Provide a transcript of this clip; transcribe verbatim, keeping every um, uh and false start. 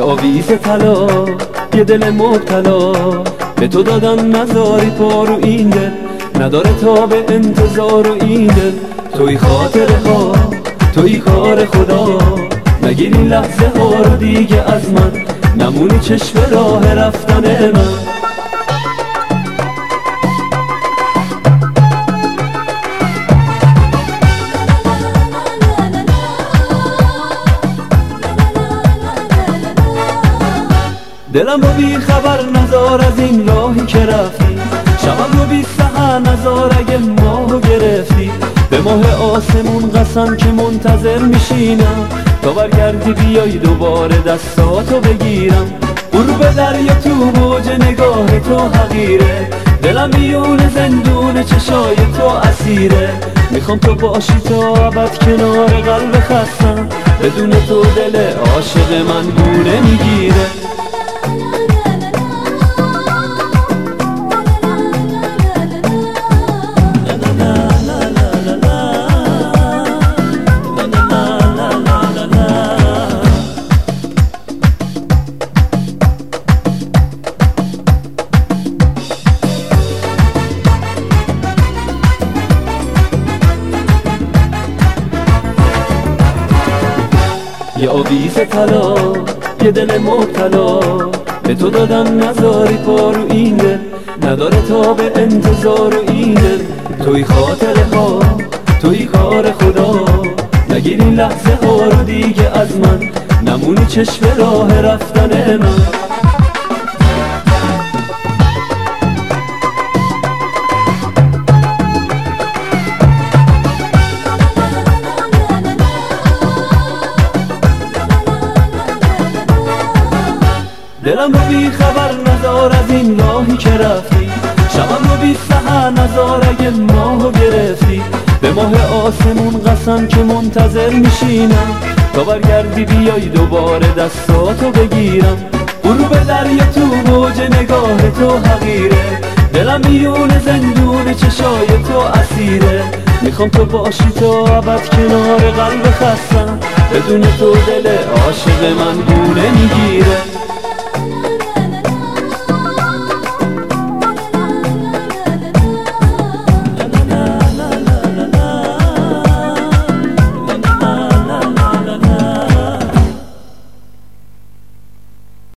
یه آویز طلا، یه دل مبتلا، به تو دادن نذاری پا رو این دل، نداره تا به انتظار و این دل. توی خاطره ها، توی کار خدا، نگیر این لحظه ها رو دیگه از من، نمونی چشم راه رفتن من. دلم رو بی خبر نذار از این راهی که رفتی، شبم رو بی سحر نذار اگه ماهو گرفتی. به ماه آسمون قسم که منتظر میشینم تا برگردی بیای دوباره دستاتو بگیرم. غروب دریا تو موج نگاه تو حقیره، دلم میون زندون چشای تو اسیره. میخوام تو باشی تا ابد کنار قلب خستم، بدون تو دل عاشق من گونه میگیره. یه آویز طلا، یه دل مبتلا، به تو دادن نذاری پا رو این دل، نداره تا به انتظار و این دل. توی خاطره ها، توی کار خدا، نگیر این لحظه ها رو دیگه از من، نمونی چشم راه رفتن من. دلم رو بی خبر نذار از این راهی که رفتی، شبم رو بی سحر نذار اگه ماهو گرفتی. به ماه آسمون قسم که منتظر میشینم تا برگردی بیای دوباره دستاتو بگیرم. غروب دریا تو موج نگاه تو حقیره، دلم میون زندون چشای تو اسیره. میخوام تو باشی تا ابد کنار قلب خستم، بدون تو دل عاشق من گونه میگیره.